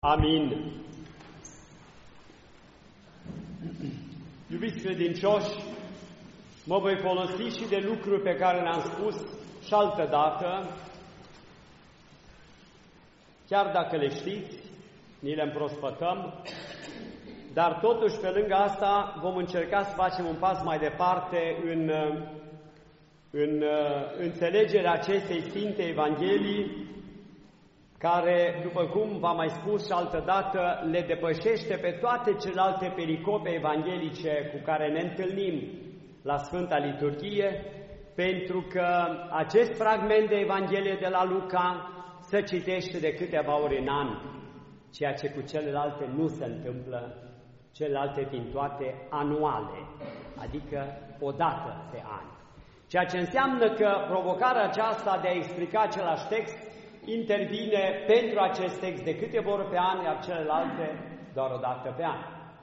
Amin. Iubiți credincioși, mă voi folosi și de lucruri pe care le-am spus și altă dată, chiar dacă le știți, ni le împrospătăm, dar totuși pe lângă asta vom încerca să facem un pas mai departe în înțelegerea acestei Sfinte Evangelii, care, după cum v-am mai spus și altădată, le depășește pe toate celelalte pericope evanghelice cu care ne întâlnim la Sfânta Liturghie, pentru că acest fragment de Evanghelie de la Luca se citește de câteva ori în an, ceea ce cu celelalte nu se întâmplă, celelalte fiind toate anuale, adică o dată pe an. Ceea ce înseamnă că provocarea aceasta de a explica același text intervine pentru acest text de câteva ori pe an, iar celelalte doar o dată pe an.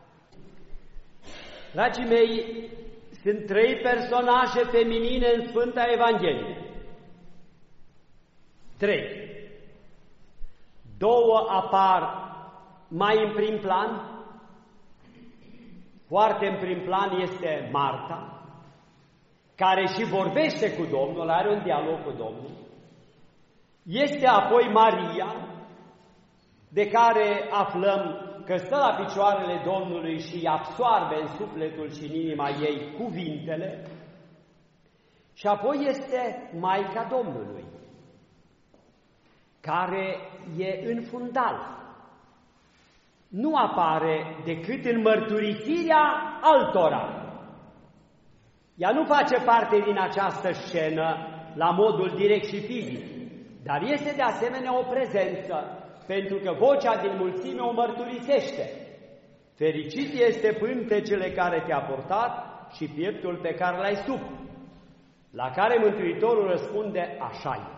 Dragii mei, sunt 3 personaje feminine în Sfânta Evanghelie. 3. 2 apar mai în prim plan. Foarte în prim plan este Marta, care și vorbește cu Domnul, are un dialog cu Domnul. Este apoi Maria, de care aflăm că stă la picioarele Domnului și absoarbe în sufletul și în inima ei cuvintele. Și apoi este Maica Domnului, care e în fundal. Nu apare decât în mărturisirea altora. Ea nu face parte din această scenă la modul direct și fizic, dar este de asemenea o prezență, pentru că vocea din mulțime o mărturisește. Fericit este pântecele care te-a purtat și pieptul pe care l-ai sub, la care Mântuitorul răspunde, așa-i.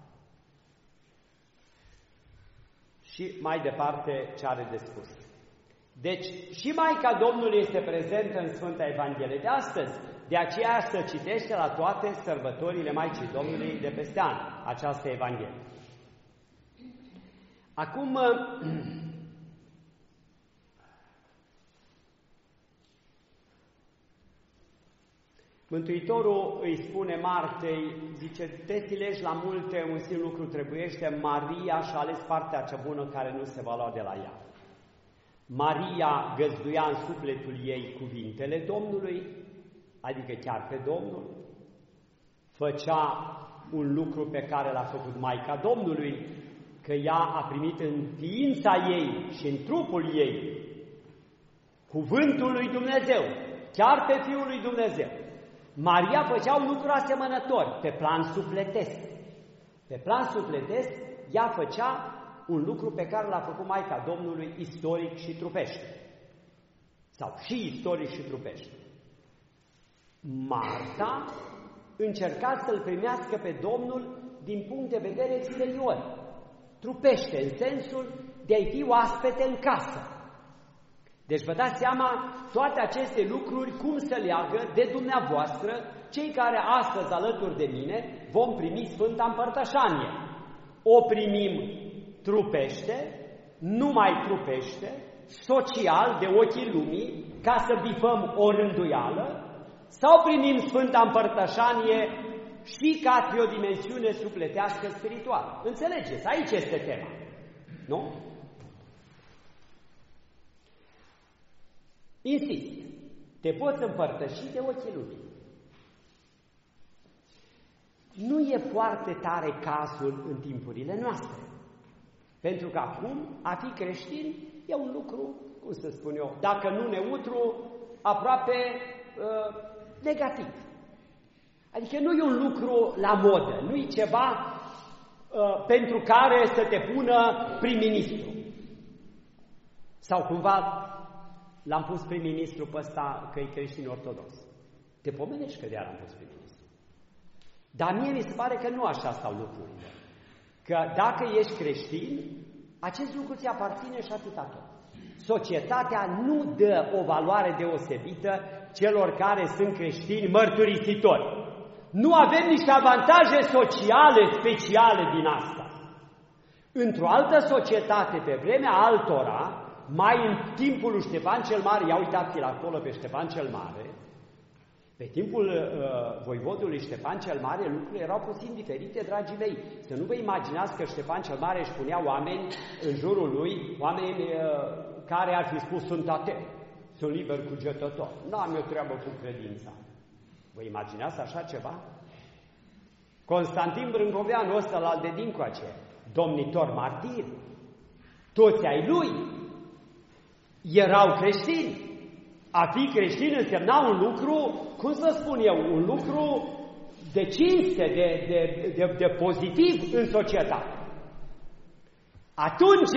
Și mai departe ce are de spus. Deci și Maica Domnului este prezentă în Sfânta Evanghelie de astăzi, de aceea se citește la toate sărbătorile Maicii Domnului de peste an, această Evanghelie. Acum, Mântuitorul îi spune Martei, zice, te silești la multe, un singur lucru trebuiește, Maria și-a ales partea cea bună care nu se va lua de la ea. Maria găzduia în sufletul ei cuvintele Domnului, adică chiar pe Domnul, făcea un lucru pe care l-a făcut Maica Domnului, că ea a primit în ființa ei și în trupul ei cuvântul lui Dumnezeu, chiar pe Fiul lui Dumnezeu. Maria făcea un lucru asemănător pe plan sufletesc. Pe plan sufletesc, ea făcea un lucru pe care l-a făcut Maica Domnului istoric și trupește. Sau și istoric și trupește. Marta încerca să-L primească pe Domnul din punct de vedere exterior. Trupește, în sensul de a-i fi oaspete în casă. Deci vă dați seama toate aceste lucruri cum se leagă de dumneavoastră, cei care astăzi alături de mine vom primi Sfânta Împărtășanie. O primim trupește, numai trupește, social, de ochii lumii, ca să bifăm o rânduială, sau primim Sfânta Împărtășanie și ca pe o dimensiune sufletească spirituală. Înțelegeți? Aici este tema. Nu? Insist, te poți împărtăși de ochii lumii. Nu e foarte tare cazul în timpurile noastre. Pentru că acum, a fi creștin e un lucru, cum să spun eu, dacă nu neutru, aproape negativ. Adică nu e un lucru la modă, nu e ceva pentru care să te pună prim-ministru. Sau cumva l-am pus prim-ministru pe ăsta că e creștin ortodox. Te pomenești că de-aia l-am pus prim-ministru. Dar mie mi se pare că nu așa stau lucrurile. Că dacă ești creștin, acest lucru ți aparține și atâta tot. Societatea nu dă o valoare deosebită celor care sunt creștini mărturisitori. Nu avem niște avantaje sociale speciale din asta. Într-o altă societate, pe vremea altora, mai în timpul lui Ștefan cel Mare, ia uitați-l acolo pe Ștefan cel Mare, pe timpul voivodului Ștefan cel Mare, lucrurile erau puțin diferite, dragii mei. Să nu vă imaginați că Ștefan cel Mare își punea oameni în jurul lui, oameni care ar fi spus sunt ateu, sunt liber cugetător, n-am eu treabă cu credința. Vă imaginați așa ceva? Constantin Brâncoveanu ăsta la de dincoace, domnitor martir, toți ai lui erau creștini. A fi creștin însemna un lucru, cum să spun eu, un lucru de cinste, de pozitiv în societate. Atunci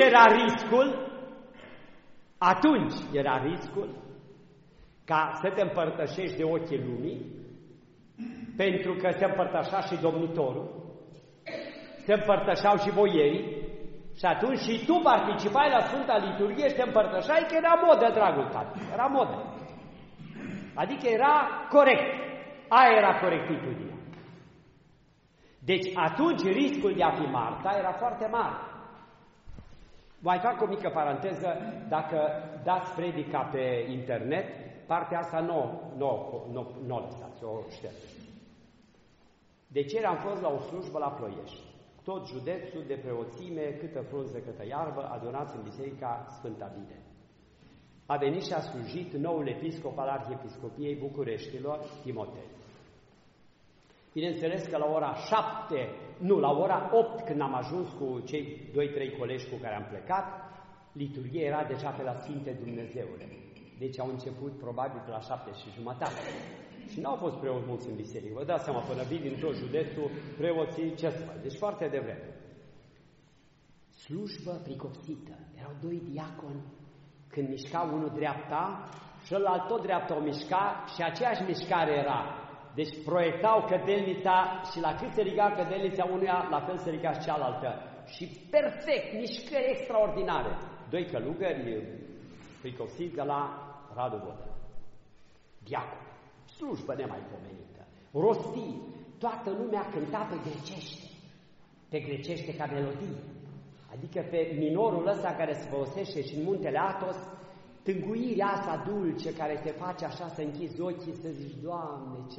era riscul ca să te împărtășești de ochii lumii, pentru că se împărtășea și domnitorul, se împărtășeau și boierii, și atunci și tu participai la Sfânta Liturghie și te împărtășai, că era modă, dragul tău, era modă. Adică era corect. Aia era corectitudinea. Deci atunci riscul de a fi Marta era foarte mare. Mai fac o mică paranteză, dacă dați predica pe internet, partea asta nu o lăsați, o ștergeți. Deci ieri am fost la o slujbă la Ploiești. Tot județul de preoțime, câtă frunză, câtă iarbă, adunați în Biserica Sfânta Vide. A venit și a slujit noul episcop al Arhiepiscopiei Bucureștilor, Timotei. Bineînțeles că la ora 8, când am ajuns cu cei 2-3 colegi cu care am plecat, liturghia era deja pe la Sfinte Dumnezeule. Deci au început probabil pe la 7:30. Și n-au fost preoți mulți în biserică. Vă dați seama, până vii din tot județul, preoții, ce să fac? Deci foarte devreme. Slujbă pricopsită. Erau 2 diaconi. Când mișca unul dreapta, celălalt tot dreapta o mișca și aceeași mișcare era. Deci proiectau cădelnița și la cât se ridica cădelnița unuia, la fel se ridica și cealaltă. Și perfect, mișcări extraordinare. 2 călugări pricopsiți de la Radu Vodă. Diacon. Slujbă nemaipomenită. Rostii. Toată lumea cânta pe grecește. Pe grecește ca melodie. Adică pe minorul ăsta care se folosește și în muntele Athos, tânguirea asta dulce care te face așa să închizi ochii, să zici, Doamne, ce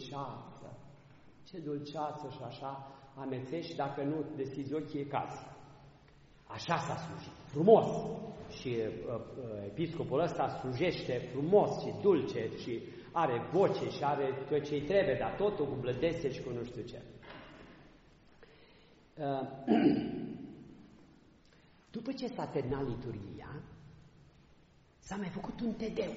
dulceață și așa amețești, dacă nu deschizi ochii, e caz. Așa s-a slujit, frumos. Și episcopul ăsta slujește frumos și dulce și are voce și are tot ce-i trebuie, dar totul cu blădețe și cu nu știu ce. După ce s-a terminat liturghia, s-a mai făcut un tedeu.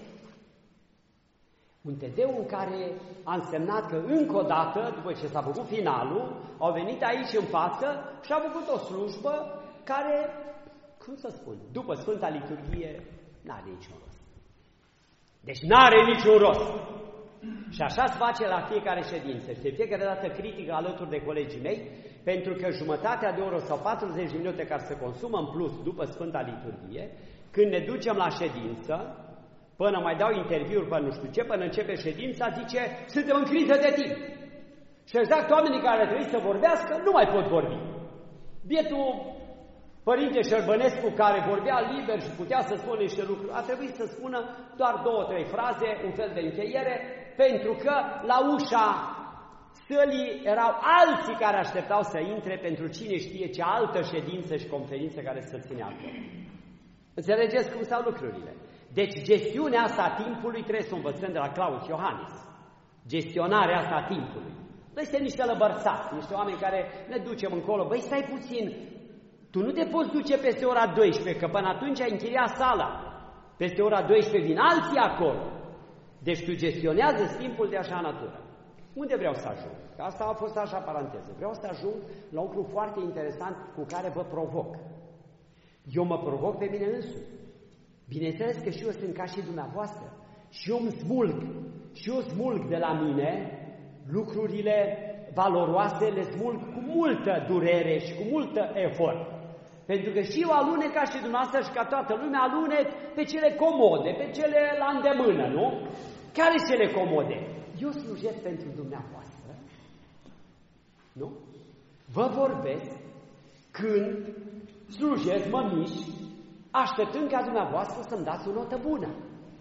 Un tedeu în care a însemnat că încă o dată, după ce s-a făcut finalul, au venit aici în față și au făcut o slujbă care, cum să spun, după Sfânta Liturghie, n-are niciun rost. Deci n-are niciun rost. Și așa se face la fiecare ședință. Și de fiecare dată critică alături de colegii mei, pentru că jumătatea de oră sau 40 de minute care se consumă în plus după Sfânta Liturghie, când ne ducem la ședință, până mai dau interviuri, până nu știu ce, până începe ședința, zice, suntem în criză de timp. Și exact oamenii care trebuie să vorbească nu mai pot vorbi. Bietul Părinte Șerbănescu, care vorbea liber și putea să spună niște lucruri, a trebuit să spună doar 2-3 fraze, un fel de încheiere, pentru că la ușa sălii erau alții care așteptau să intre pentru cine știe ce altă ședință și conferință care să ține acolo. Înțelegeți cum stau lucrurile? Deci gestiunea asta a timpului trebuie să învățăm de la Claus Iohannis. Gestionarea asta a timpului. Noi suntem niște lăbărțați, niște oameni care ne ducem încolo. Băi, stai puțin, tu nu te poți duce peste ora 12, că până atunci ai închiriat sala. Peste ora 12 vin alții acolo. Deci tu gestionează timpul de așa natură. Unde vreau să ajung? Că asta a fost așa paranteză. Vreau să ajung la un lucru foarte interesant cu care vă provoc. Eu mă provoc pe mine însumi. Bineînțeles că și eu sunt ca și dumneavoastră. Și eu îmi smulg. Și eu smulg de la mine lucrurile valoroase, le smulg cu multă durere și cu multă efort. Pentru că și eu alunec ca și dumneavoastră și ca toată lumea alunec pe cele comode, pe cele la îndemână, nu? Care cele comode? Eu slujesc pentru dumneavoastră, nu? Vă vorbesc când slujesc, mă mișc, așteptând ca dumneavoastră să-mi dați o notă bună.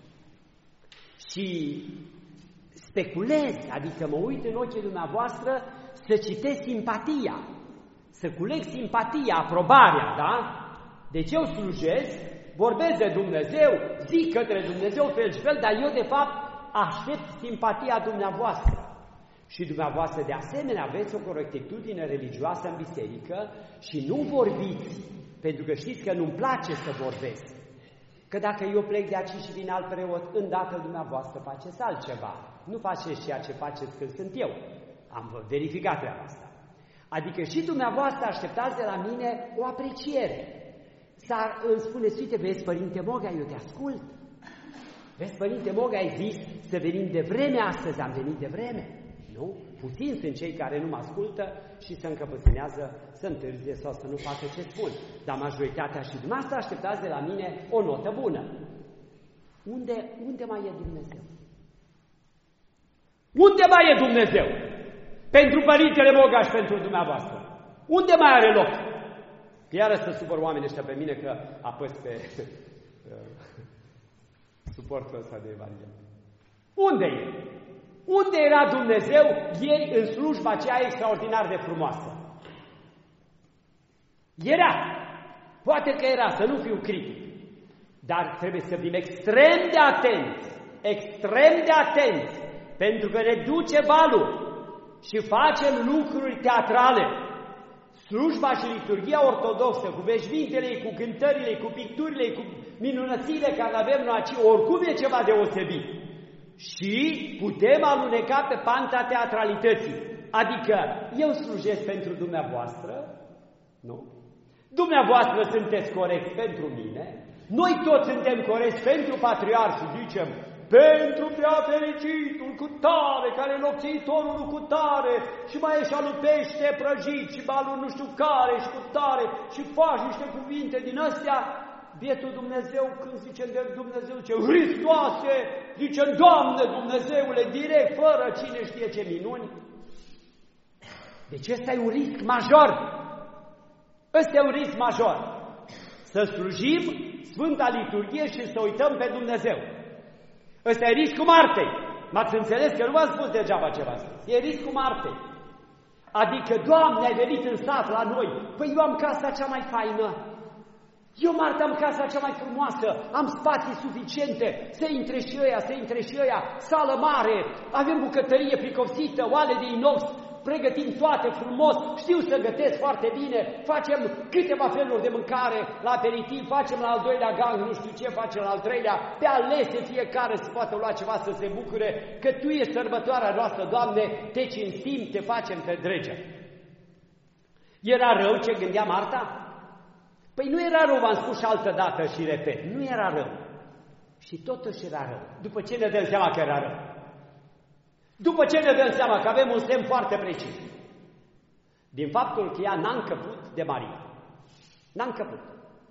Și speculez, adică mă uit în ochii dumneavoastră să citesc simpatia, să culeg simpatia, aprobarea, da? Deci eu slujesc, vorbesc de Dumnezeu, zic către Dumnezeu fel și fel, dar eu de fapt aștept simpatia dumneavoastră. Și dumneavoastră de asemenea aveți o corectitudine religioasă în biserică și nu vorbiți, pentru că știți că nu-mi place să vorbesc. Că dacă eu plec de aici și vin alt preot, îndată dumneavoastră faceți altceva. Nu faceți ceea ce faceți când sunt eu. Am verificat treaba asta. Adică și dumneavoastră așteptați de la mine o apreciere. Îmi spuneți, uite, vezi, Părinte Moga, eu te ascult. Vezi, Părinte Moga, ai zis să venim de vreme astăzi, am venit de vreme. Nu? Puțini sunt cei care nu mă ascultă și se încăpățânează să întârzie sau să nu facă ce spun. Dar majoritatea și dumneavoastră așteptați de la mine o notă bună. Unde mai e Dumnezeu? Unde mai e Dumnezeu? Pentru Părintele Moga și pentru dumneavoastră. Unde mai are loc? Iară să supăr oamenii ăștia pe mine că apăs pe suportul ăsta de Evanghelie. Unde e? Unde era Dumnezeu ieri în slujba aceea extraordinar de frumoasă? Era. Poate că era, să nu fiu critic. Dar trebuie să fim extrem de atenți. Extrem de atenți. Pentru că ne duce valul și facem lucruri teatrale. Slujba și liturghia ortodoxă, cu veșmintele, cu cântările, cu picturile, cu minunățile care le avem noi aici, oricum e ceva deosebit. Și putem aluneca pe panta teatralității. Adică eu slujesc pentru dumneavoastră, nu? Dumneavoastră sunteți corecți pentru mine, noi toți suntem corecți pentru patriarh și zicem pentru prea fericitul cu tare, care e nopțiitorul cu tare, și mai e și alu pește prăjit, și alu nu știu care, și cu tare, și faci niște cuvinte din astea. Bietul Dumnezeu, când zicem de Dumnezeu, zice Hristoase, zicem Doamne Dumnezeule, direct, fără cine știe ce minuni. Deci ăsta e un risc major. Ăsta e un risc major. Să slujim Sfânta Liturghie și să uităm pe Dumnezeu. Ăsta e riscul Martei. M-ați înțeles că nu v-am spus degeaba ce v-am spus. E riscul Martei. Adică, Doamne, ai venit în sat la noi. Păi eu am casa cea mai faină. Eu, Marta, am casa cea mai frumoasă, am spații suficiente, să intre și ăia, sală mare, avem bucătărie plicosită, oale de inox, pregătim toate frumos, știu să gătesc foarte bine, facem câteva feluri de mâncare la aperitiv, facem la al doilea gang, nu știu ce, facem la al treilea, pe alese fiecare să poată lua ceva să se bucure, că Tu ești sărbătoarea noastră, Doamne, Te cinstim, Te facem pe drege. Era rău ce gândea Marta? Păi nu era rău, v-am spus și altă dată și repet, nu era rău. Și totuși era rău. După ce ne dăm seama că era rău. După ce ne dăm seama că avem un semn foarte precis. Din faptul că ea n-a încăput de Maria. N-a încăput.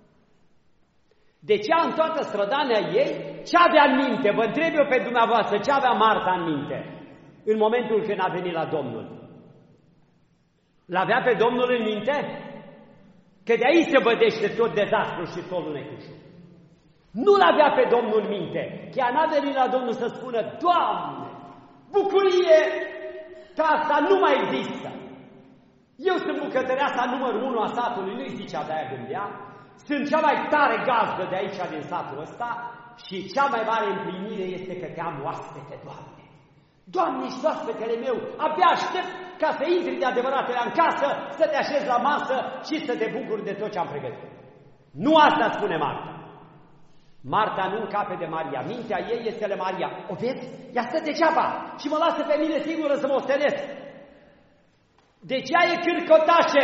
Deci ea în toată strădania ei, ce avea în minte? Vă întreb eu pe dumneavoastră, ce avea Marta în minte? În momentul când a venit la Domnul. L-avea pe Domnul în minte? Că de aici se vădește tot dezastru și tot lunecușul. Nu l-avea pe Domnul în minte. Chiar n-a venit la Domnul să spună, Doamne, bucurie că asta nu mai există. Eu sunt bucătăreasa numărul 1 a satului, nu-i zicea, de-aia gândea. Sunt cea mai tare gazdă de aici din satul ăsta și cea mai mare împlinire este că te am oaspete, Doamne. Doamne, ești oaspetele meu, abia aștept ca să intri de adevăratele în casă, să te așezi la masă și să te bucuri de tot ce am pregătit. Nu asta spune Marta. Marta nu încape de Maria. Mintea ei este de Maria. O vezi? Ea stă degeaba și mă lasă pe mine singură să mă ostenesc. Deci ea e cârcotașe.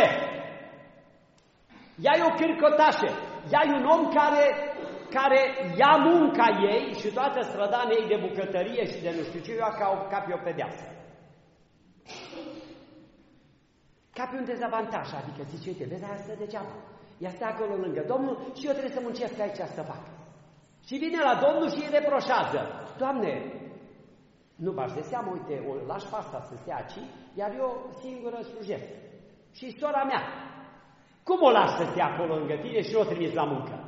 Ea e o cârcotașe. Ea e un om care ia munca ei și toată strădania ei de bucătărie și de nu știu ce, ca pe o pedeapsă. Ca pe un dezavantaj, adică zice, uite, vezi, aia stă degeaba. Ea stă acolo lângă Domnul și eu trebuie să muncesc aici să fac. Și vine la Domnul și îi reproșează. Doamne, nu v-aș de seamă, uite, o lași pe asta să stea aici, iar eu singură slujesc. Și sora mea. Cum o lași să stea acolo lângă tine și nu o trimiți la muncă?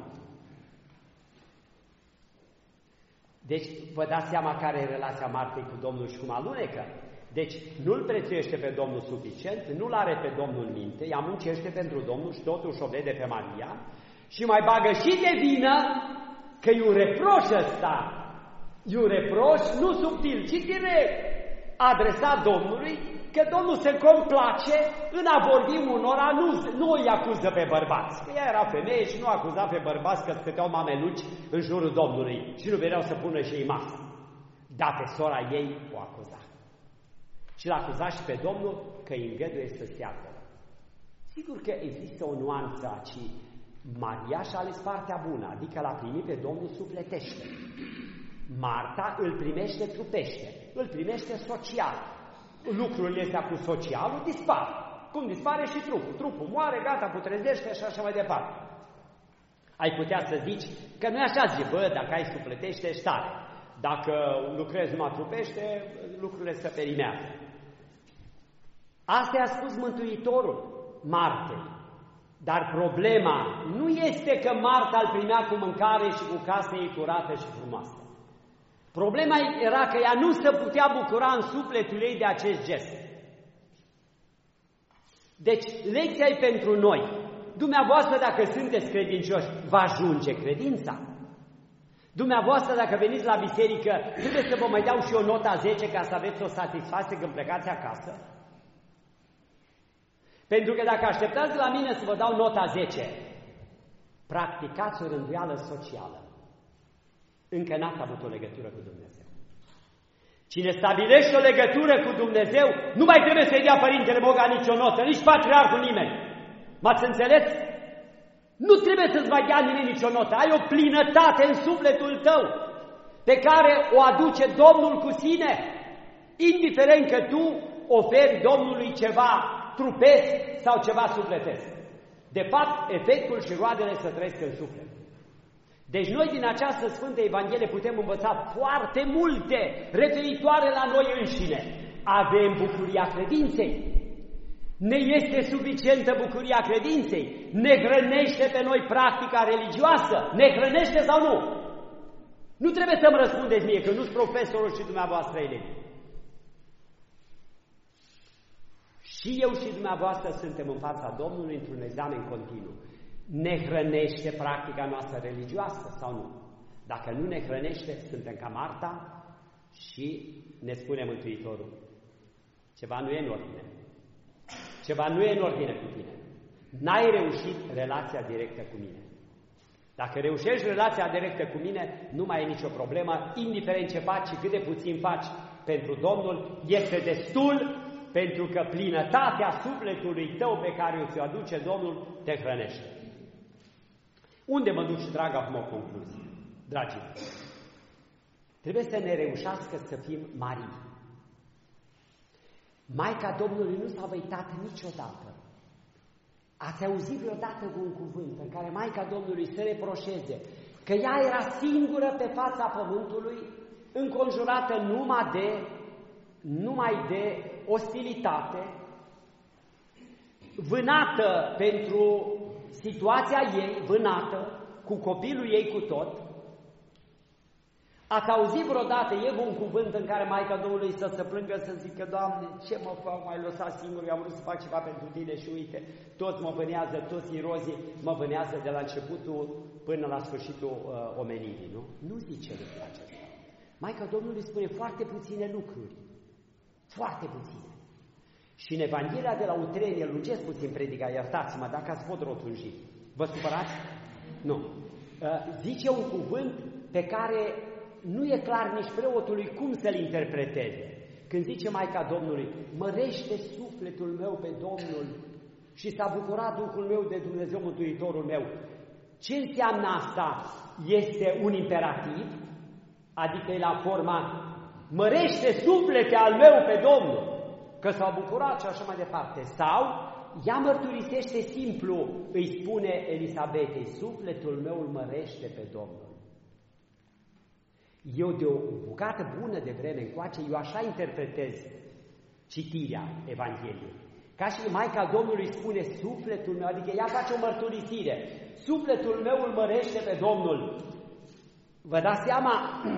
Deci, vă dați seama care e relația Martei cu Domnul și cum alunecă? Deci, nu-L prețuiește pe Domnul suficient, nu-L are pe Domnul în minte, ea muncește pentru Domnul și totuși o vede pe Maria și mai bagă și de vină că e un reproș ăsta. E un reproș nu subtil, ci direct adresat Domnului, că Domnul se complace în a vorbi unora, nu îi acuză pe bărbați. Că ea era femeie și nu acuza pe bărbați că stăteau mameluci în jurul Domnului și nu veneau să pună și ei masă. Dar pe sora ei o acuza. Și l-a acuzat și pe Domnul că îi îngăduie să stea acolo. Sigur că există o nuanță aici. Maria și-a ales partea bună, adică l-a primit pe Domnul sufletește. Marta îl primește trupește, îl primește social. Lucrurile astea cu socialul dispar. Cum dispare și trupul. Trupul moare, gata, putrezește și așa mai departe. Ai putea să zici că nu e așa, zice, bă, dacă ai sufletește, ești tare. Dacă lucrezi numai trupește, lucrurile se perimează. Asta a spus Mântuitorul Martei. Dar problema nu este că Marta îl primea cu mâncare și cu casă ei curată și frumoasă. Problema era că ea nu se putea bucura în sufletul ei de acest gest. Deci, lecția e pentru noi. Dumneavoastră, dacă sunteți credincioși, vă ajunge credința? Dumneavoastră, dacă veniți la biserică, trebuie să vă mai dau și o notă a 10 ca să aveți o satisfacție când plecați acasă? Pentru că dacă așteptați la mine să vă dau nota 10, practicați o rânduială socială. Încă n-ați avut o legătură cu Dumnezeu. Cine stabilește o legătură cu Dumnezeu, nu mai trebuie să-i dea Părintele Boga nicio notă, nici Patriarhul, nimeni. M-ați înțeles? Nu trebuie să-ți mai dea nimeni nicio notă. Ai o plinătate în sufletul tău pe care o aduce Domnul cu sine, indiferent că tu oferi Domnului ceva trupesc sau ceva sufletesc. De fapt, efectul și roadele să trăiesc în suflet. Deci noi din această Sfântă Evanghelie putem învăța foarte multe referitoare la noi înșine. Avem bucuria credinței. Ne este suficientă bucuria credinței? Ne hrănește pe noi practica religioasă? Ne hrănește sau nu? Nu trebuie să-mi răspundeți mie, că nu-s profesorul și dumneavoastră eleni. Și eu și dumneavoastră suntem în fața Domnului într-un examen continuu. Ne hrănește practica noastră religioasă sau nu? Dacă nu ne hrănește, suntem ca Marta și ne spune Mântuitorul: ceva nu e în ordine. Ceva nu e în ordine cu tine. N-ai reușit relația directă cu mine. Dacă reușești relația directă cu mine, nu mai e nicio problemă, indiferent ce faci și cât de puțin faci pentru Domnul, este destul, pentru că plinătatea sufletului tău pe care ți-o aduce Domnul te hrănește. Unde mă duci, drag, acum o concluzie? Dragii, trebuie să ne reușească să fim Marii. Maica Domnului nu s-a uitat niciodată. Ați auzit vreodată un cuvânt în care Maica Domnului se reproșeze că ea era singură pe fața pământului, înconjurată numai de ostilitate, vânată pentru situația ei, vânată, cu copilul ei cu tot? Ați auzit vreodată un cuvânt în care Maica Domnului să se plângă, să zică: Doamne, ce mă fac, m-ai lăsat singur, eu am vrut să fac ceva pentru Tine și uite, toți mă vânează, toți irozii mă vânează de la începutul până la sfârșitul omenirii, nu? Nu zice lucrul acesta. Maica Domnului spune foarte puține lucruri, foarte puține. Și în Evanghelia de la Utrenie, lungesc puțin predica, iertați-mă dacă ați fost rotunjit. Vă supărați? Nu. Zice un cuvânt pe care nu e clar nici preotului cum să-l interpreteze. Când zice Maica Domnului: mărește sufletul meu pe Domnul și s-a bucurat Duhul meu de Dumnezeu Mântuitorul meu. Ce înseamnă asta? Este un imperativ? Adică e la forma: mărește suflete al meu pe Domnul, că s-a bucurat și așa mai departe. Sau ea mărturisește simplu, îi spune Elisabetei: sufletul meu îl mărește pe Domnul. Eu de o bucată bună de vreme încoace, eu așa interpretez citirea Evangheliei. Ca și Maica Domnului spune, sufletul meu, adică ea face o mărturisire, sufletul meu îl mărește pe Domnul. Vă dați seama,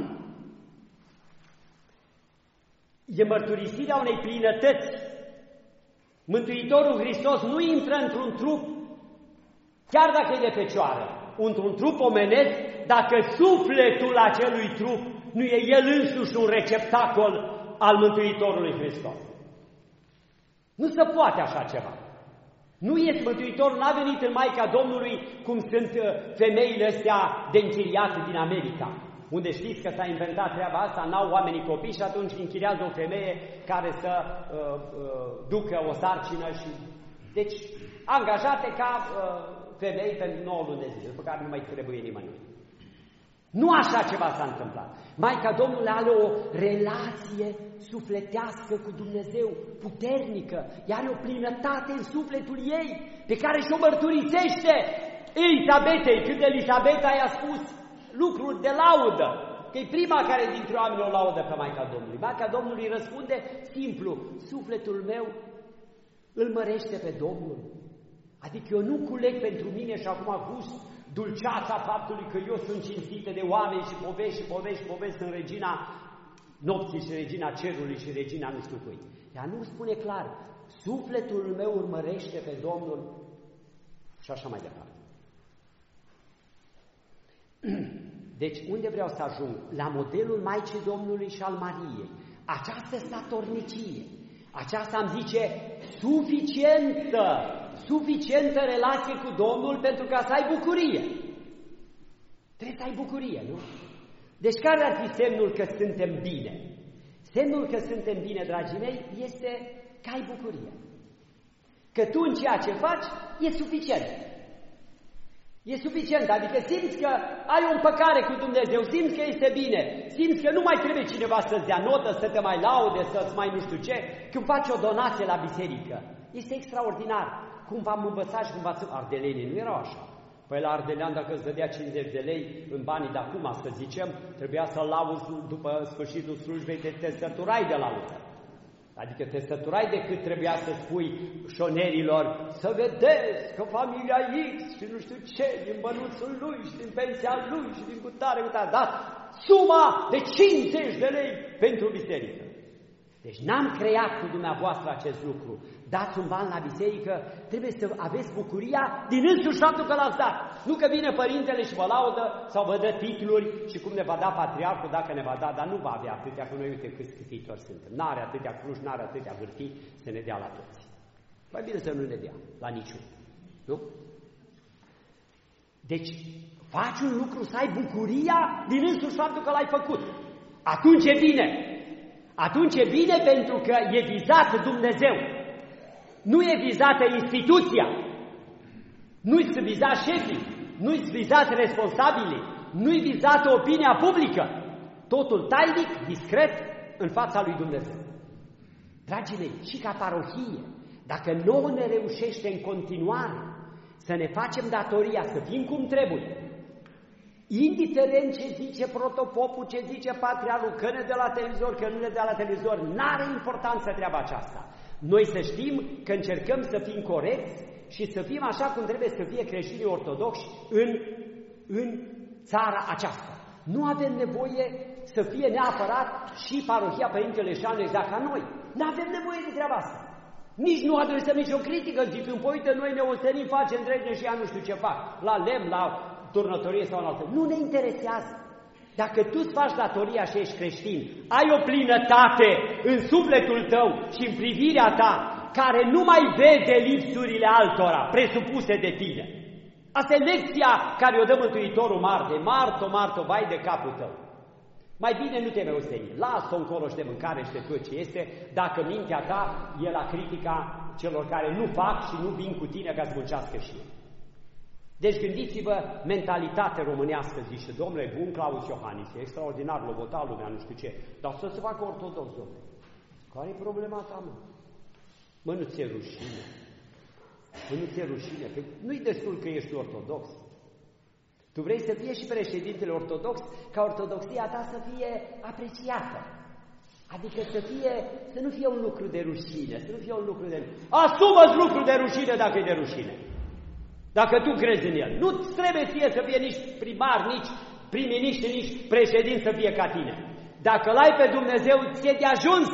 e mărturisirea unei plinătăți. Mântuitorul Hristos nu intră într-un trup, chiar dacă e de fecioară, într-un trup omenesc, dacă sufletul acelui trup nu e el însuși un receptacol al Mântuitorului Hristos. Nu se poate așa ceva. Nu este Mântuitorul, n-a venit în Maica Domnului cum sunt femeile astea de închiriat din America, unde știți că s-a inventat treaba asta, n-au oamenii copii și atunci închiriază o femeie care să ducă o sarcină și... Deci, angajate ca femei pentru 9 luni de zile, după care nu mai trebuie nimeni. Nu așa ceva s-a întâmplat. Maica Domnului are o relație sufletească cu Dumnezeu, puternică. Ea are o plinătate în sufletul ei, pe care și-o mărturisește Elisabetei, când Elisabeta i-a spus lucruri de laudă, că e prima care dintre oameni o laudă pe Maica Domnului. Maica Domnului răspunde simplu, sufletul meu îl mărește pe Domnul. Adică eu nu culeg pentru mine și acum gust dulceața faptului că eu sunt cinstită de oameni și povești, sunt regina nopții și regina cerului și regina nu știu cui. Ea nu spune clar, sufletul meu urmărește pe Domnul și așa mai departe. Deci, unde vreau să ajung? La modelul Maicii Domnului și al Mariei. Această statornicie, aceasta îmi zice suficientă relație cu Domnul pentru ca să ai bucurie. Trebuie să ai bucurie, nu? Deci care ar fi semnul că suntem bine? Semnul că suntem bine, dragii mei, este că ai bucurie. Că tu în ceea ce faci e suficient. E suficient, adică simți că ai o împăcare cu Dumnezeu, simți că este bine, simți că nu mai trebuie cineva să-ți dea notă, să te mai laude, să-ți mai nu știu ce, când faci o donație la biserică. Este extraordinar. Cum v-am învățat și cum v-ați... Ardelenii nu erau așa. Păi la ardelean, dacă îți dădea 50 de lei în banii de acum, să zicem, trebuia să-l lauzi după sfârșitul slujbei, te săturai de laudă. Adică te săturai decât trebuia să spui șonerilor, să vedeți că familia X și nu știu ce, din bănuțul lui și din pensia lui și din cutare, dat suma de 50 de lei pentru biserică. Deci n-am creat cu dumneavoastră acest lucru. Dați un ban la biserică, trebuie să aveți bucuria din însuși faptul că l-ați dat. Nu că vine părintele și vă laudă sau vă dă titluri și cum ne va da patriarhul dacă ne va da, dar nu va avea atâtea, că noi uite câți câtitori suntem. N-are atâtea cruci, n-are atâtea hârtii să ne dea la toți. Mai bine să nu ne dea la niciun. Nu? Deci faci un lucru să ai bucuria din însuși faptul că l-ai făcut. Atunci e bine. Atunci e bine pentru că e vizat Dumnezeu. Nu e vizată instituția, nu-i vizat șefii, nu-i vizat responsabilii, nu-i vizată opinia publică. Totul tainic, discret, în fața lui Dumnezeu. Dragii mei, și ca parohie, dacă nouă ne reușește în continuare să ne facem datoria, să fim cum trebuie, indiferent ce zice protopopul, ce zice patriarhul, că ne dă la televizor, că nu ne dă la televizor, n-are importanță treaba aceasta. Noi să știm că încercăm să fim corecți și să fim așa cum trebuie să fie creștinii ortodoxi în țara aceasta. Nu avem nevoie să fie neapărat și parohia Părintele Șanu exact ca noi. Nu avem nevoie de treaba asta. Nici nu adresăm nicio critică, zicând, păi uite, noi ne ostenim, facem drepte și ea nu știu ce fac, la lemn, la turnătorie sau în altă. Nu ne interesează. Dacă tu îți faci datoria și ești creștin, ai o plinătate în sufletul tău și în privirea ta, care nu mai vede lipsurile altora presupuse de tine. Asta e lecția care o dă Mântuitorul Marte. Marto, vai de capul tău. Mai bine nu te mai osteni. Lasă-o încolo și de mâncare și de tot ce este, dacă mintea ta e la critica celor care nu fac și nu vin cu tine ca să muncească și ei. Deci gândiți-vă, mentalitate românească, zice, domnule, bun Claus Iohannis, e extraordinar, l-a votat lumea, nu știu ce, dar să se facă ortodox, domnule. Care-i problema ta, mă? Mă, nu ți-e rușine. Mă, nu ți-e rușine, că nu-i destul că ești ortodox. Tu vrei să fie și președintele ortodox, ca ortodoxia ta să fie apreciată. Adică să nu fie un lucru de rușine, să nu fie un lucru de... Asumă-ți lucru de rușine dacă e de rușine. Dacă tu crezi în el. Nu trebuie ție să fie nici primar, nici prim-ministru, nici președinte să fie ca tine. Dacă l-ai pe Dumnezeu, ți-e de ajuns.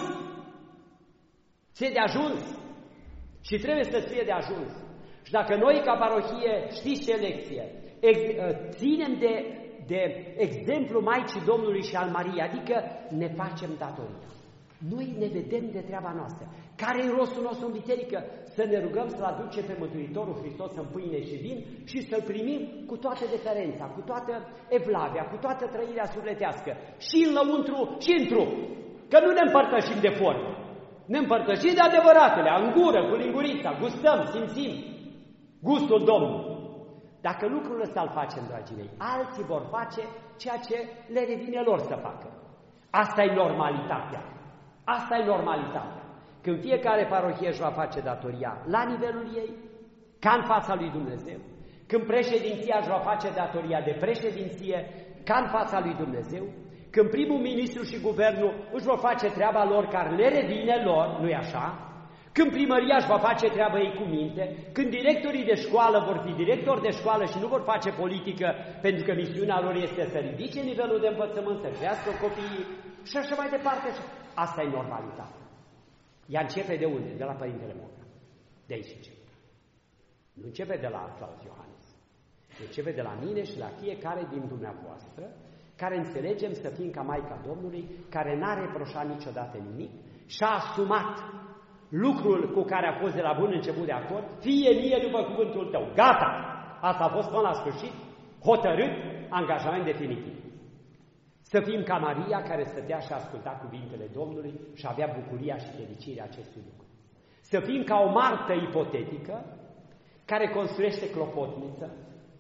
Ți-e de ajuns. Și trebuie să-ți fie de ajuns. Și dacă noi, ca parohie, știți ce lecție? Ținem de exemplu Maicii Domnului și al Mariei, adică ne facem datoria. Noi ne vedem de treaba noastră. Care e rostul nostru în biserică? Să ne rugăm să-L aducem pe Mântuitorul Hristos în pâine și vin și să-L primim cu toată deferența, cu toată evlavia, cu toată trăirea sufletească. Și în lăuntru și în trup. Că nu ne împărtășim de formă. Ne împărtășim de adevăratele, în gură, cu lingurița, gustăm, simțim gustul Domnului. Dacă lucrul ăsta îl facem, dragii mei, alții vor face ceea ce le revine lor să facă. Asta e normalitatea. Asta e normalitatea. Când fiecare parohie își va face datoria la nivelul ei, ca în fața lui Dumnezeu, când președinția își va face datoria de președinție, ca în fața lui Dumnezeu, când primul ministru și guvernul își vor face treaba lor care le revine lor, nu-i așa? Când primăria își va face treaba ei cu minte, când directorii de școală vor fi directori de școală și nu vor face politică pentru că misiunea lor este să ridice nivelul de învățământ, să crească copiii și așa mai departe. Asta e normalitatea. Ea începe de unde? De la Părintele Moga. De aici începe. Nu începe de la Claus Iohannis. Începe de la mine și la fiecare din dumneavoastră, care înțelegem să fim ca Maica Domnului, care n-a reproșat niciodată nimic și a asumat lucrul cu care a fost de la bun început de acord, fie mie după cuvântul tău. Gata! Asta a fost până la sfârșit, hotărât, angajament definitiv. Să fim ca Maria, care stătea și asculta cuvintele Domnului și avea bucuria și fericirea acestui lucru. Să fim ca o Martă ipotetică, care construiește clopotniță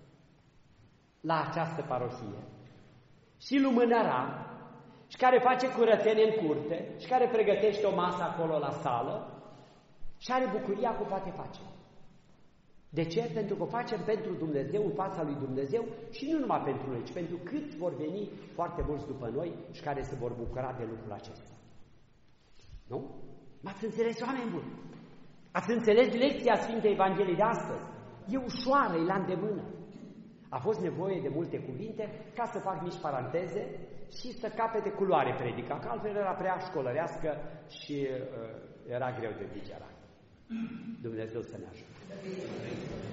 la această parohie și lumânăra, și care face curățenie în curte, și care pregătește o masă acolo la sală, și are bucuria că o poate face. De ce? Pentru că o facem pentru Dumnezeu, în fața lui Dumnezeu și nu numai pentru noi, ci pentru câți vor veni foarte mulți după noi și care se vor bucura de lucrul acesta. Nu? M-ați înțeles, oameni buni? Ați înțeles lecția Sfintei Evangheliei de astăzi? E ușoară, e la îndemână. A fost nevoie de multe cuvinte ca să fac mici paranteze și să capete culoare predica, că altfel era prea școlărească și era greu de digerat. Dumnezeu să ne ajute.